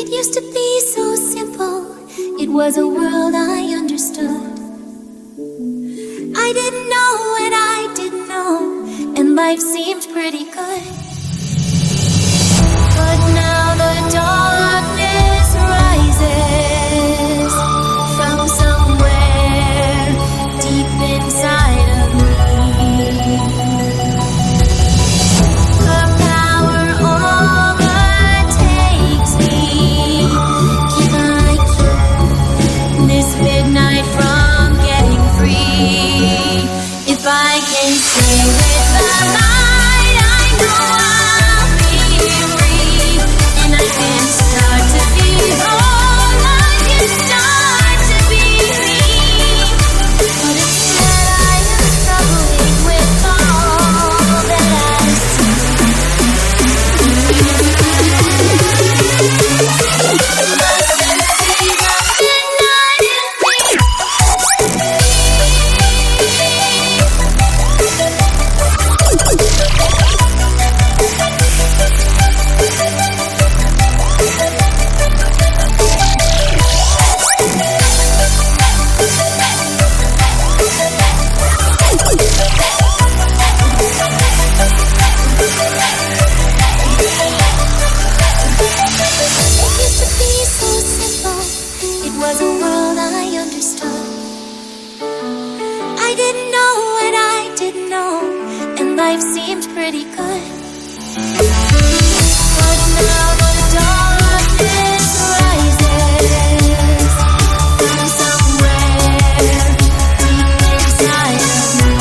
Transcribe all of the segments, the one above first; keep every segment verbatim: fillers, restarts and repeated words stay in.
used to be so simple. It was a world I understood. I didn't know what I didn't know, and life seemed pretty good. But now the darkness rises from somewhere deep inside of me. Her power overtakes me. Can I keep this midnight from getting free? If I can stay with the light, I know I'll be free. And I can start to be whole, I can start to be me. But instead I am struggling with all that I see. Mustn't see the midnight in me. It used to be so simple. It was a world I understood. I didn't know what I didn't know, and life seemed pretty good. But now the darkness rises from somewhere deep inside of me.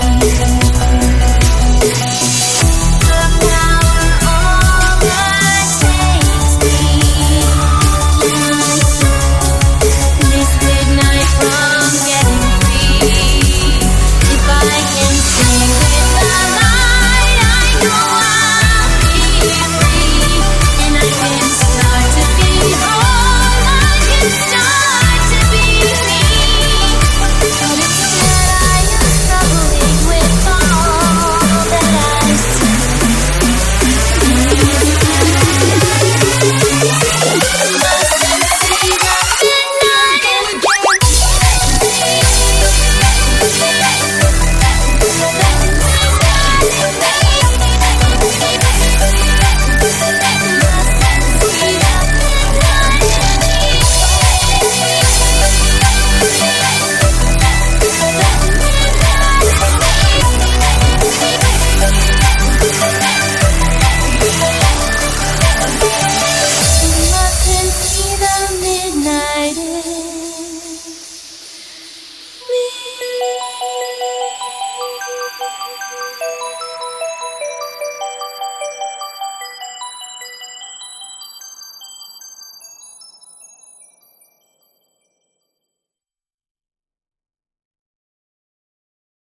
Her power overtakes me. Can I keep this midnight from getting free? If I can stay with the light, I know I'll be free. And I can start to be whole, I can start to be me. But instead I am struggling with all that I see. Mustn't see the midnight in Mustn't see the midnight in me.